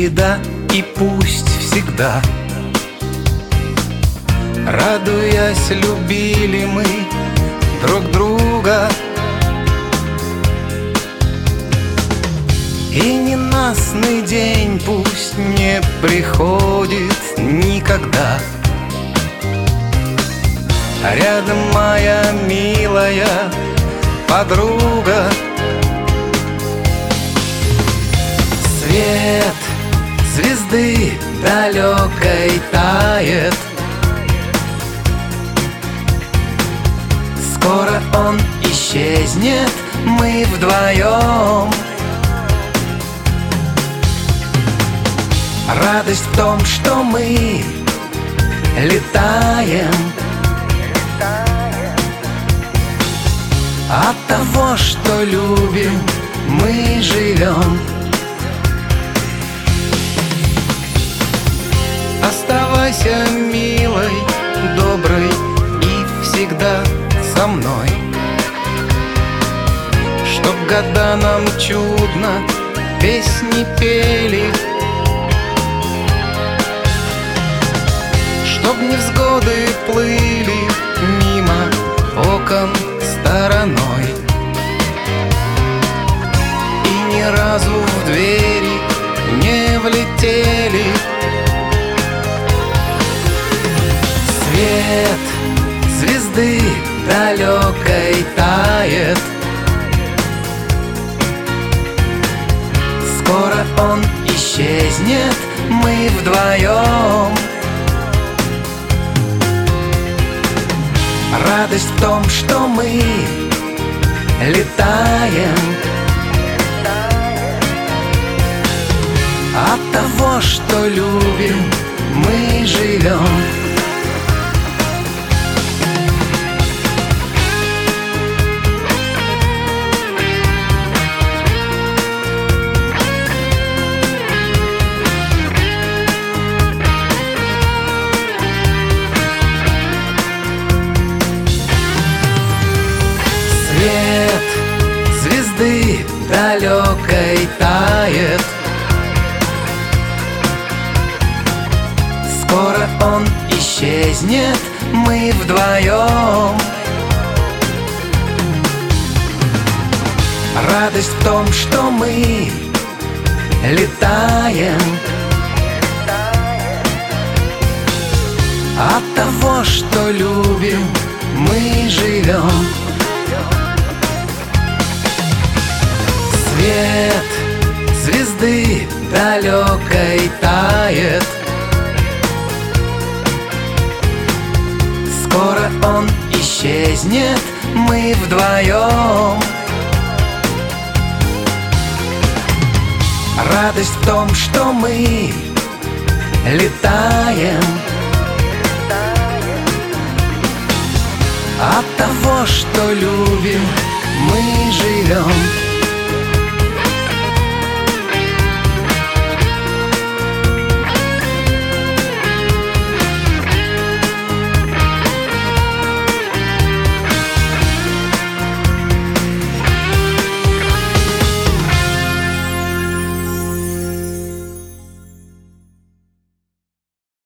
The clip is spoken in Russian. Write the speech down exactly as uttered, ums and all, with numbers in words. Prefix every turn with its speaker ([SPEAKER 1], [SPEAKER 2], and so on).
[SPEAKER 1] беда, и пусть всегда, радуясь, любили мы друг друга. И ненастный день пусть не приходит никогда. Рядом моя милая подруга. Свет звезды далекой тает, скоро он исчезнет, мы вдвоем. Радость в том, что мы летаем, от того, что любим, мы живем. Оставайся милой, доброй и всегда со мной, чтоб года нам чудно песни пели, чтоб невзгоды плыли мимо окон стороной, и ни разу в двери не влетели. Свет звезды далекой тает, скоро он исчезнет, мы вдвоем. Радость в том, что мы летаем, от того, что любим, мы живем. Свет звезды далекой тает, скоро он исчезнет, мы вдвоем. Радость в том, что мы летаем, от того, что любим, мы живем. Свет звезды далекой тает, скоро он исчезнет, мы вдвоем. Радость в том, что мы летаем, от того, что любим, мы живем.